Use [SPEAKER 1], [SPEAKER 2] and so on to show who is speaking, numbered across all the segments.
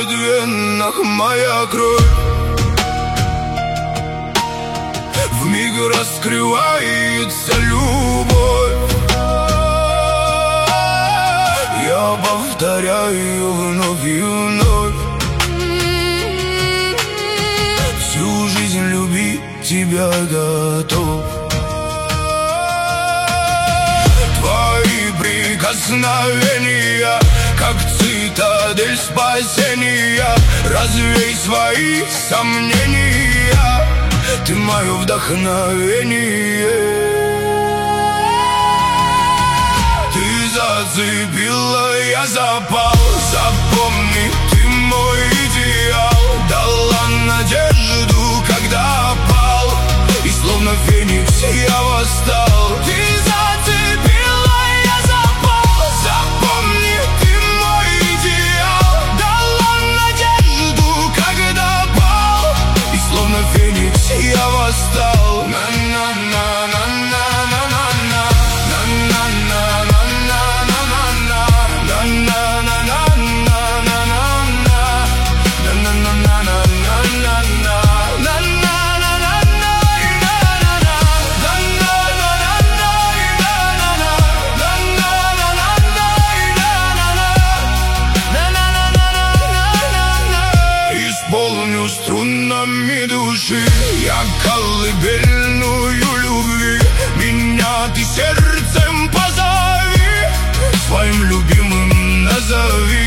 [SPEAKER 1] застывает в венах моя кровь. Вмиг раскрывается любовь. Я повторяю вновь и вновь: всю жизнь любить тебя готов. Твои прикосновения, как цитадель спасения, развей свои сомнения, ты мое вдохновение. Ты зацепила, я запал. Запомни, ты мой идеал. Дала надежду, когда пал, и словно феникс я восстал. Ты зацепила, я запал. Запомни, ты мой идеал. Дала надежду, когда пал, и словно феникс я восстал. Исполню струнами души я колыбельную любви. Меня ты сердцем позови, своим любимым назови.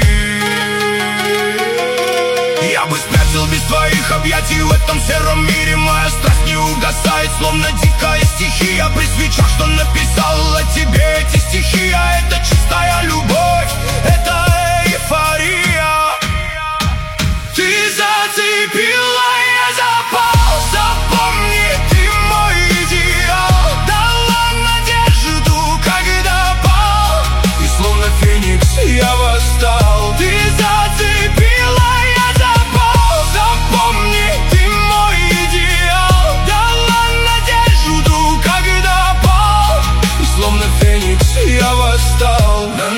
[SPEAKER 1] Я бы спрятал без твоих объятий в этом сером мире. Моя страсть не угасает, словно дикая стихия. При свечах, что написал о тебе эти стихи. А это чистая любовь, это эйфория. Ты зацепила, я запал. Запомни, ты мой идеал. Дала надежду, когда пал, и словно феникс я восстал. Ты зацепила, я запал. Запомни, ты мой идеал. Дала надежду, когда пал, и словно феникс я восстал.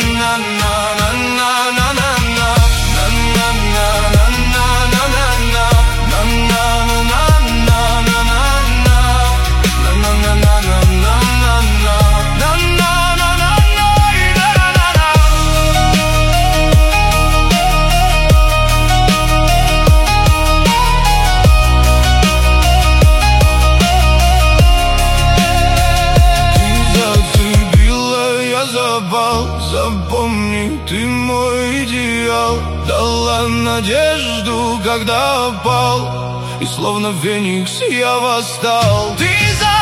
[SPEAKER 1] Запомни, ты мой идеал. Дала надежду, когда пал, и словно феникс я восстал. Ты